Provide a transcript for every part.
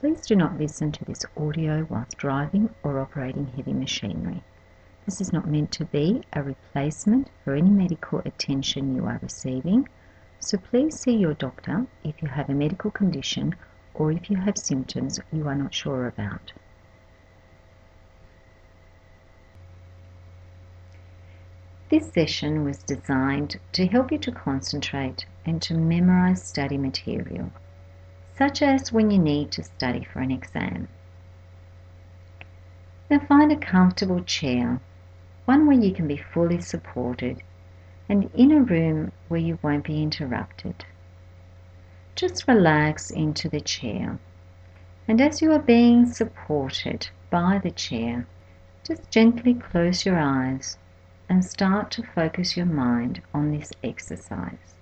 Please do not listen to this audio whilst driving or operating heavy machinery. This is not meant to be a replacement for any medical attention you are receiving, so please see your doctor if you have a medical condition or if you have symptoms you are not sure about. This session was designed to help you to concentrate and to memorize study material, such as when you need to study for an exam. Now find a comfortable chair, one where you can be fully supported and in a room where you won't be interrupted. Just relax into the chair, and as you are being supported by the chair, just gently close your eyes and start to focus your mind on this exercise.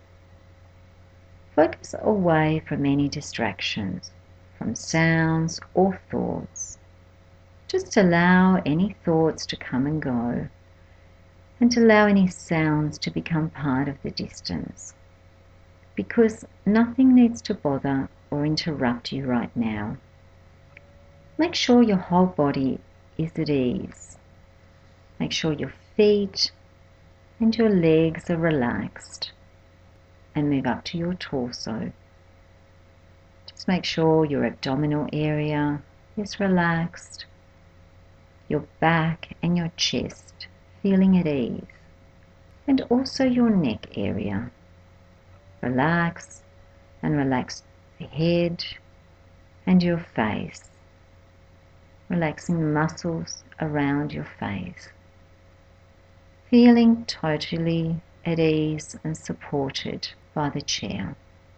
Focus away from any distractions, from sounds or thoughts. Just allow any thoughts to come and go, and allow any sounds to become part of the distance, because nothing needs to bother or interrupt you right now. Make sure your whole body is at ease. Make sure your feet and your legs are relaxed, and move up to your torso. Just make sure your abdominal area is relaxed, your back and your chest feeling at ease, and also your neck area. Relax and relax the head and your face, relaxing the muscles around your face, feeling totally at ease and supported by the chair.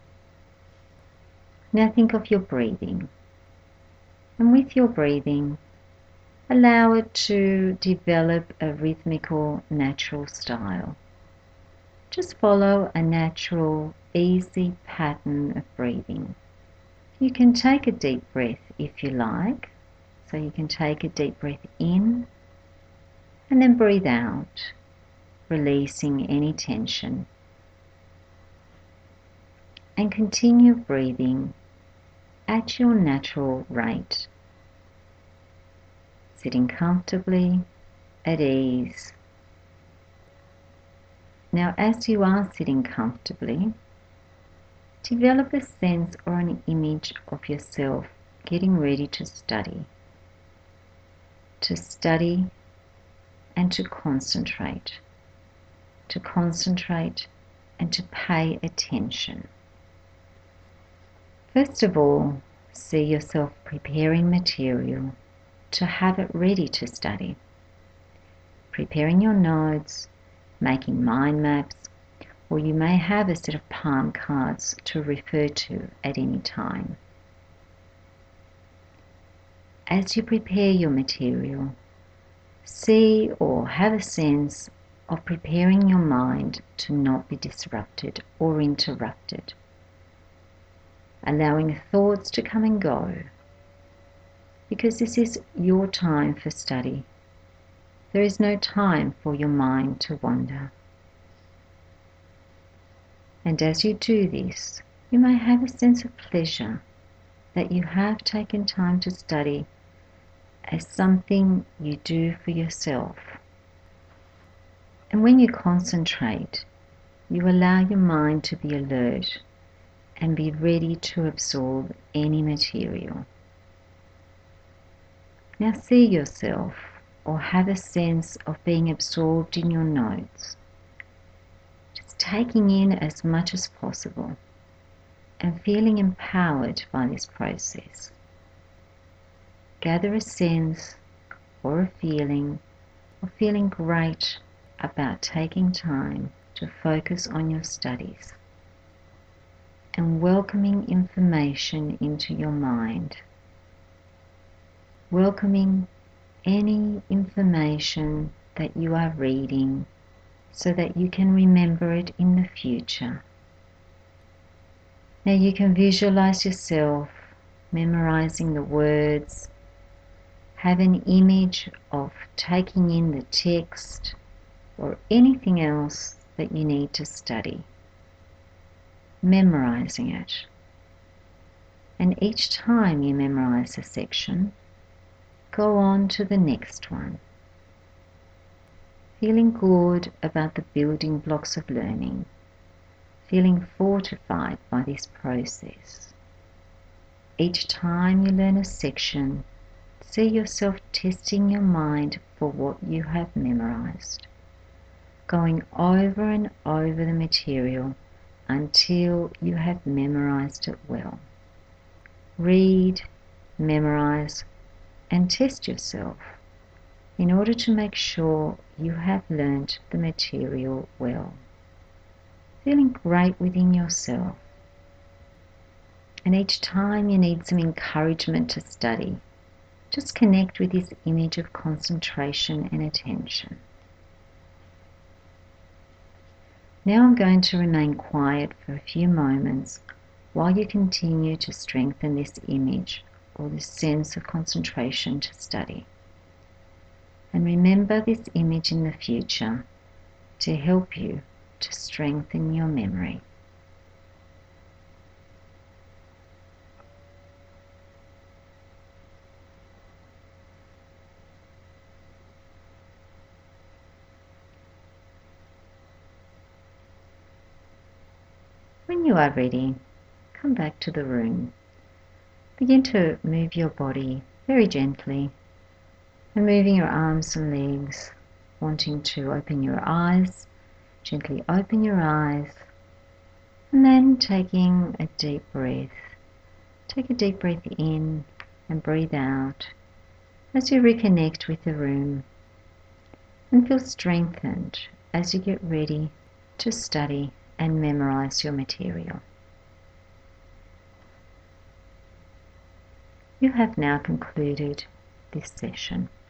Now think of your breathing, and with your breathing, allow it to develop a rhythmical, natural style. Just follow a natural, easy pattern of breathing. You can take a deep breath if you like, so you can take a deep breath in and then breathe out, releasing any tension. And continue breathing at your natural rate, sitting comfortably, at ease. Now, as you are sitting comfortably, develop a sense or an image of yourself getting ready to study and to concentrate and to pay attention. First of all, see yourself preparing material to have it ready to study. Preparing your notes, making mind maps, or you may have a set of palm cards to refer to at any time. As you prepare your material, see or have a sense of preparing your mind to not be disrupted or interrupted, allowing thoughts to come and go, because this is your time for study. There is no time for your mind to wander. And as you do this, you may have a sense of pleasure that you have taken time to study as something you do for yourself. And when you concentrate, you allow your mind to be alert and be ready to absorb any material. Now see yourself or have a sense of being absorbed in your notes, just taking in as much as possible and feeling empowered by this process. Gather a sense or a feeling of feeling great about taking time to focus on your studies and welcoming information into your mind. Welcoming any information that you are reading so that you can remember it in the future. Now you can visualize yourself memorizing the words, have an image of taking in the text or anything else that you need to study, memorizing it. And each time you memorize a section, go on to the next one, feeling good about the building blocks of learning, feeling fortified by this process. Each time you learn a section, see yourself testing your mind for what you have memorized, going over and over the material until you have memorized it well. Read, memorize, and test yourself in order to make sure you have learnt the material well. Feeling great within yourself. And each time you need some encouragement to study, just connect with this image of concentration and attention. Now I'm going to remain quiet for a few moments while you continue to strengthen this image or this sense of concentration to study. And remember this image in the future to help you to strengthen your memory. When you are ready, come back to the room. Begin to move your body very gently and moving your arms and legs, wanting to open your eyes. Gently open your eyes and then taking a deep breath. Take a deep breath in and breathe out as you reconnect with the room and feel strengthened as you get ready to study and memorize your material. You have now concluded this session.